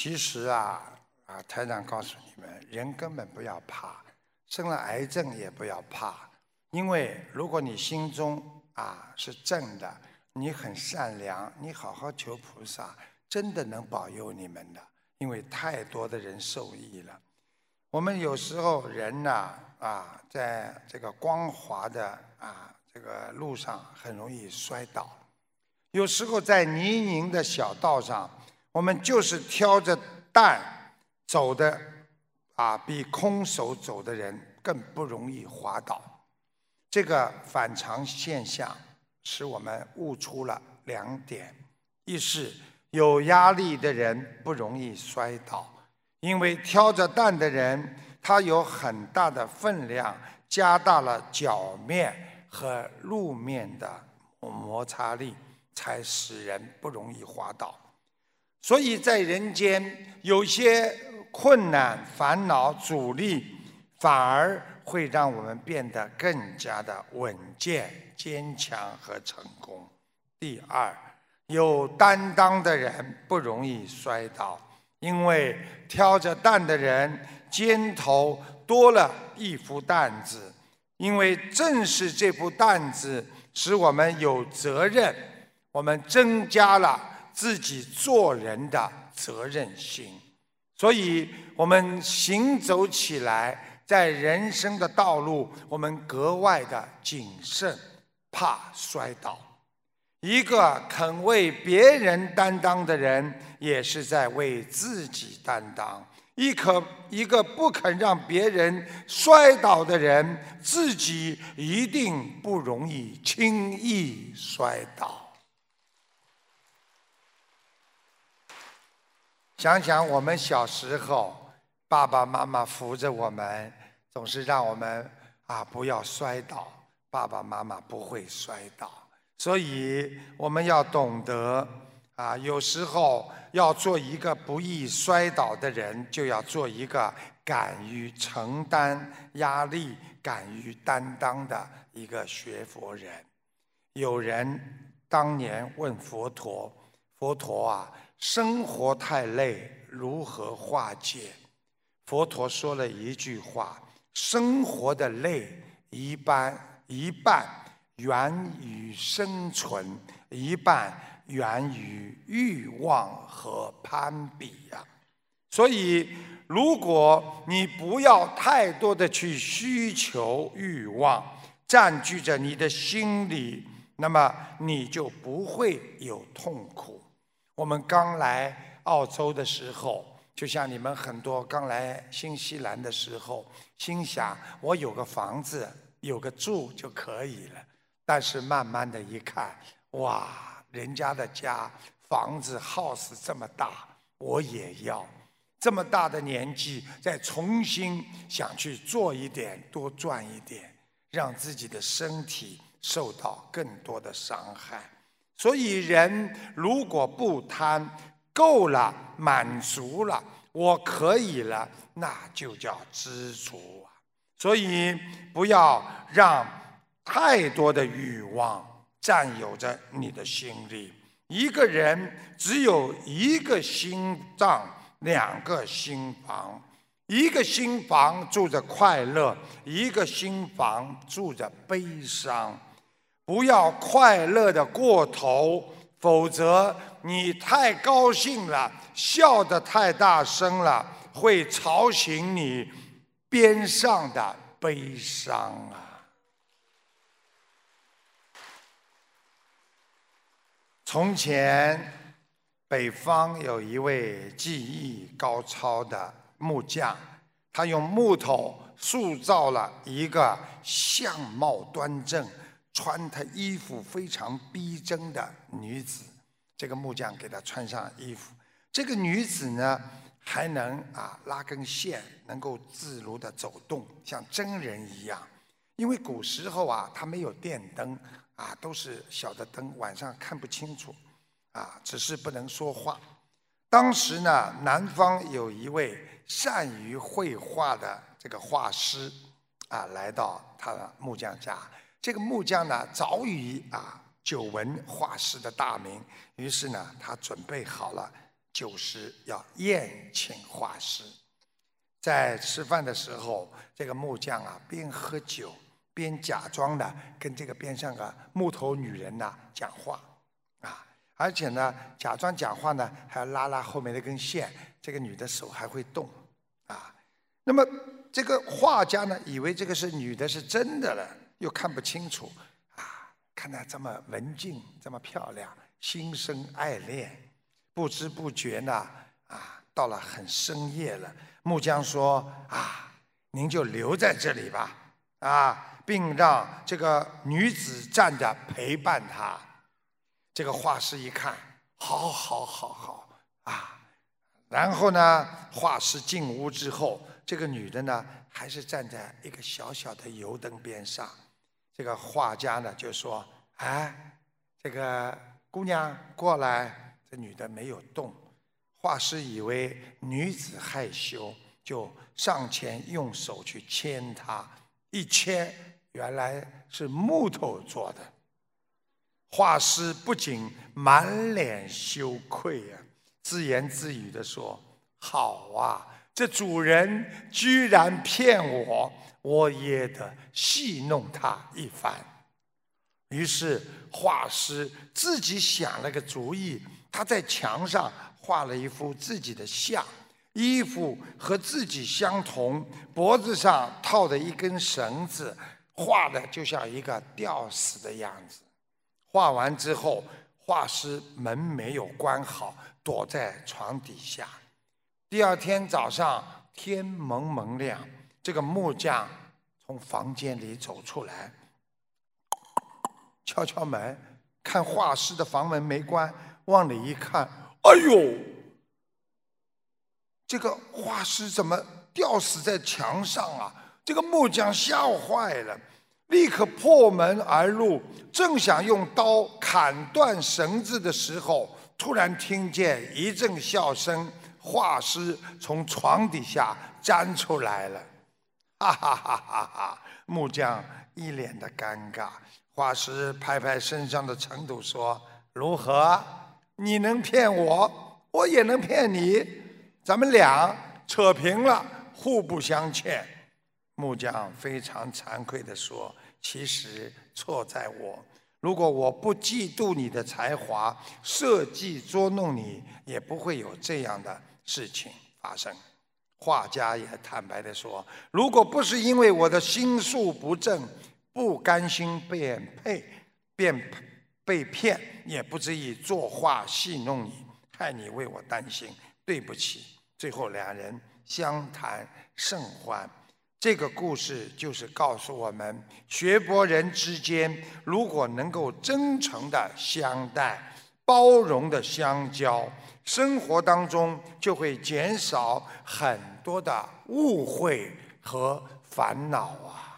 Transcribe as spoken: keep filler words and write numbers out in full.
其实啊啊，台长告诉你们，人根本不要怕，生了癌症也不要怕，因为如果你心中啊是正的，你很善良，你好好求菩萨，真的能保佑你们的，因为太多的人受益了。我们有时候人呐啊，在这个光滑的啊这个路上很容易摔倒，有时候在泥泞的小道上，我们就是挑着担走的啊，比空手走的人更不容易滑倒。这个反常现象使我们悟出了两点：一是有压力的人不容易摔倒，因为挑着担的人他有很大的分量，加大了脚面和路面的摩擦力，才使人不容易滑倒。所以在人间有些困难、烦恼、阻力，反而会让我们变得更加的稳健、坚强和成功。第二，有担当的人不容易摔倒，因为挑着担的人肩头多了一副担子，因为正是这副担子使我们有责任，我们增加了自己做人的责任心，所以我们行走起来，在人生的道路，我们格外的谨慎，怕摔倒。一个肯为别人担当的人，也是在为自己担当。一可一个不肯让别人摔倒的人，自己一定不容易轻易摔倒。想想我们小时候，爸爸妈妈扶着我们，总是让我们啊不要摔倒，爸爸妈妈不会摔倒。所以我们要懂得啊，有时候要做一个不易摔倒的人，就要做一个敢于承担压力、敢于担当的一个学佛人。有人当年问佛陀：“佛陀啊，生活太累，如何化解？”佛陀说了一句话：“生活的累，一半一半源于生存，一半源于欲望和攀比呀。”所以，如果你不要太多的去需求欲望占据着你的心里，那么你就不会有痛苦。我们刚来澳洲的时候，就像你们很多刚来新西兰的时候，心想我有个房子，有个住就可以了。但是慢慢的一看，哇，人家的家房子 house 这么大，我也要。这么大的年纪，再重新想去做一点，多赚一点，让自己的身体受到更多的伤害。所以人如果不贪，够了，满足了，我可以了，那就叫知足啊。所以不要让太多的欲望占有着你的心里。一个人只有一个心脏，两个心房，一个心房住着快乐，一个心房住着悲伤。不要快乐的过头，否则你太高兴了，笑得太大声了，会吵醒你边上的悲伤啊。从前北方有一位技艺高超的木匠，他用木头塑造了一个相貌端正、穿他衣服非常逼真的女子。这个木匠给她穿上衣服，这个女子呢还能啊拉根线，能够自如地走动，像真人一样。因为古时候啊，它没有电灯啊，都是小的灯，晚上看不清楚啊，只是不能说话。当时呢，南方有一位善于绘画的这个画师啊，来到他的木匠家。这个木匠呢，早已啊久闻画师的大名，于是呢，他准备好了酒食要宴请画师。在吃饭的时候，这个木匠啊，边喝酒边假装的跟这个边上个木头女人呐、讲话啊，而且呢，假装讲话呢，还要拉拉后面那根线，这个女的手还会动啊。那么这个画家呢，以为这个是女的是真的了，又看不清楚啊，看她这么文静，这么漂亮，心生爱恋，不知不觉呢，啊，到了很深夜了。木匠说：“啊，您就留在这里吧，啊，并让这个女子站着陪伴他。”这个画师一看，好，好，好，好啊！然后呢，画师进屋之后，这个女的呢，还是站在一个小小的油灯边上。这个画家呢，就说：“哎，这个姑娘过来。”这女的没有动。画师以为女子害羞，就上前用手去牵她，一牵，原来是木头做的。画师不仅满脸羞愧呀、啊，自言自语地说：“好啊，这主人居然骗我，我也得戏弄他一番。”于是画师自己想了个主意，他在墙上画了一幅自己的像，衣服和自己相同，脖子上套着一根绳子，画的就像一个吊死的样子。画完之后，画师门没有关好，躲在床底下。第二天早上天蒙蒙亮，这个木匠从房间里走出来，敲敲门，看画师的房门没关，往里一看，哎呦，这个画师怎么吊死在墙上啊？这个木匠吓坏了，立刻破门而入，正想用刀砍断绳子的时候，突然听见一阵笑声，画师从床底下钻出来了，哈哈哈哈哈！木匠一脸的尴尬。画师拍拍身上的尘土说：“如何？你能骗我，我也能骗你，咱们俩扯平了，互不相欠。”木匠非常惭愧地说：“其实错在我，如果我不嫉妒你的才华，设计捉弄你，也不会有这样的事情发生。”画家也坦白地说：“如果不是因为我的心术不正，不甘心被骗，便被骗，也不至于作画戏弄你，害你为我担心，对不起。”最后两人相谈甚欢。这个故事就是告诉我们，学佛人之间如果能够真诚的相待，包容的相交，生活当中就会减少很多的误会和烦恼啊。